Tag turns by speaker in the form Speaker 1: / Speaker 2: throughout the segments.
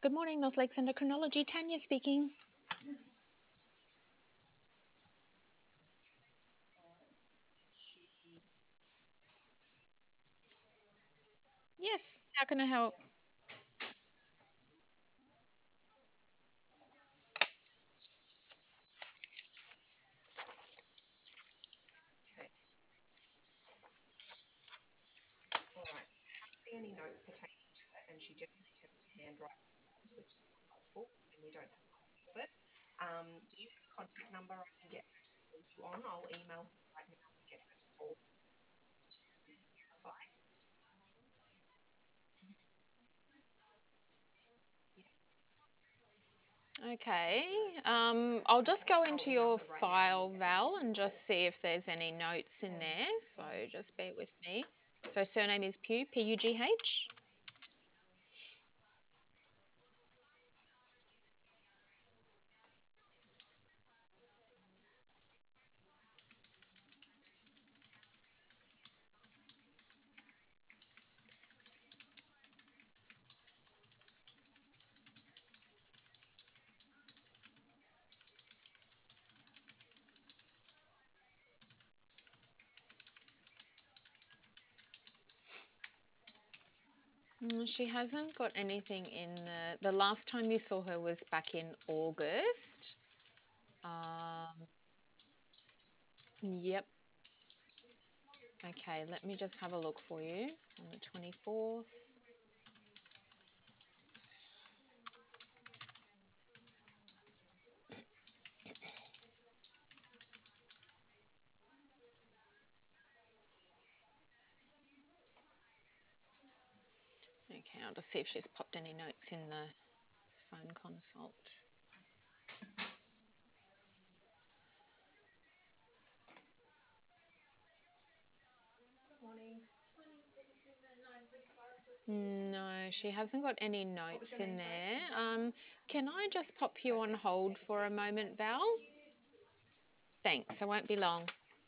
Speaker 1: Good morning, North Lakes Endocrinology. Tanya speaking. Yes, how can I help? Okay, I'll just go into your file, Val, and just see if there's any notes in there. So just bear with me. So surname is Pugh, P-U-G-H. She hasn't got anything in the last time you saw her was back in August. Yep. Okay, let me just have a look for you on the 24th. Okay, I'll just see if she's popped any notes in the phone consult. No, she hasn't got any notes in there. Can I just pop you on hold for a moment, Val? Thanks, I won't be long.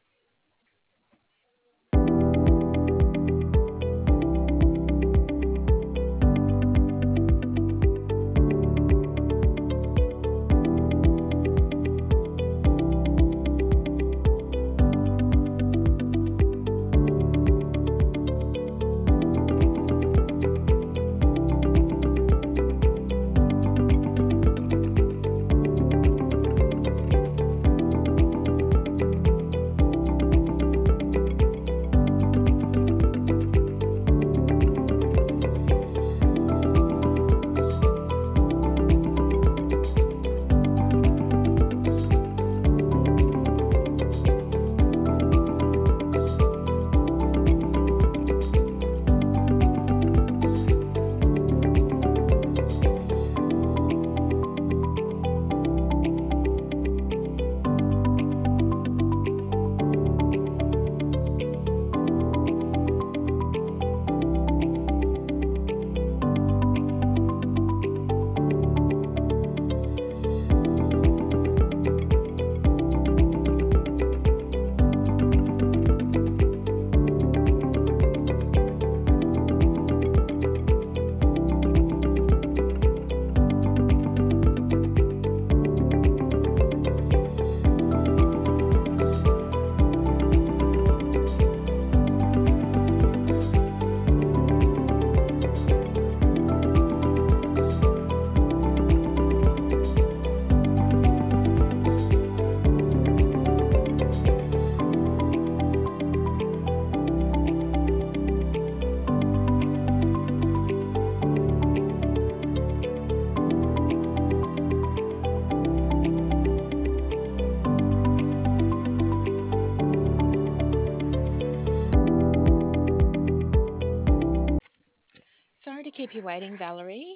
Speaker 1: Sorry to keep you waiting, Valerie.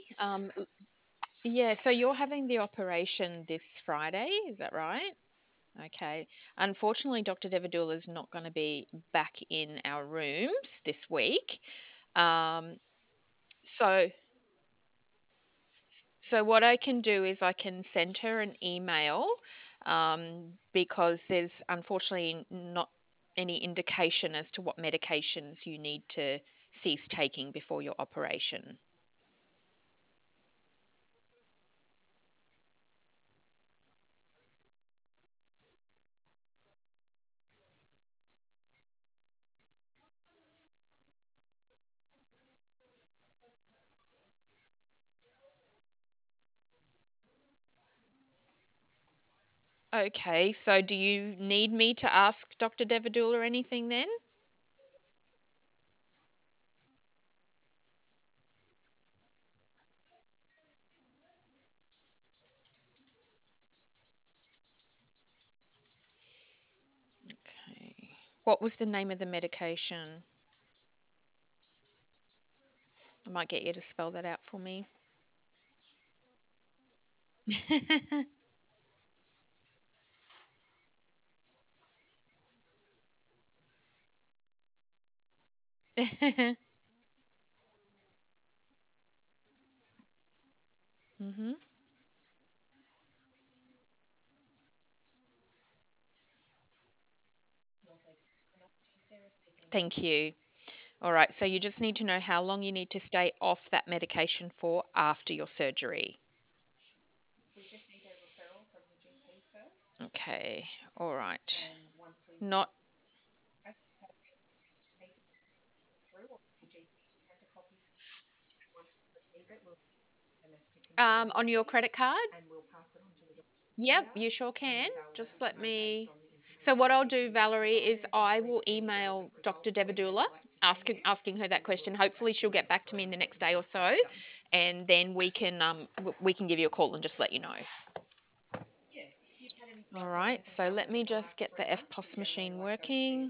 Speaker 1: Yeah, so you're having the operation this Friday, is that right? Okay. Unfortunately, Dr. Devadula is not going to be back in our rooms this week. Um, so, so what I can do is I can send her an email because there's unfortunately not any indication as to what medications you need to cease taking before your operation. Okay, so do you need me to ask Dr. Devadul or anything then? Okay. What was the name of the medication? I might get you to spell that out for me. hmm Thank you. All right, so you just need to know how long you need to stay off that medication for after your surgery. Okay, all right. Not on your credit card? Yep, you sure can. Just let me. So what I'll do, Valerie, is I will email Dr. Devadula asking her that question. Hopefully, she'll get back to me in the next day or so, and then we can give you a call and just let you know. All right. So let me just get the FPOS machine working.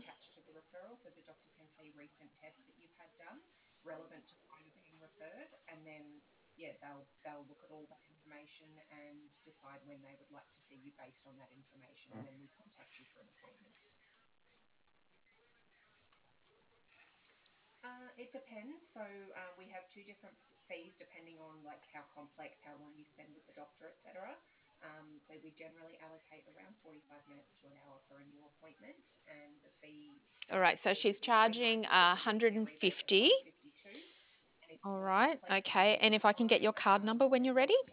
Speaker 1: All right. So she's charging 150. All right. Okay. And if I can get your card number when you're ready.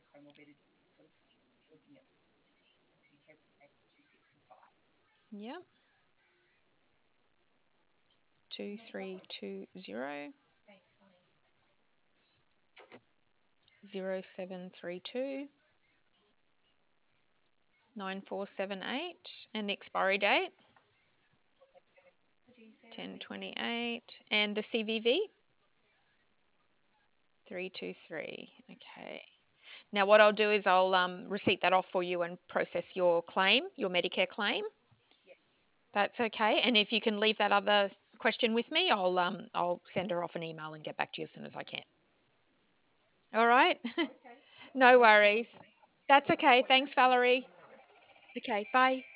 Speaker 1: Yep. 2320 0732 9478 and the expiry date 1028 and the CVV 323. Okay. Now what I'll do is I'll receipt that off for you and process your claim, your Medicare claim. That's okay. And if you can leave that other question with me, I'll send her off an email and get back to you as soon as I can. All right. No worries. That's okay. Thanks, Valerie. Okay, bye.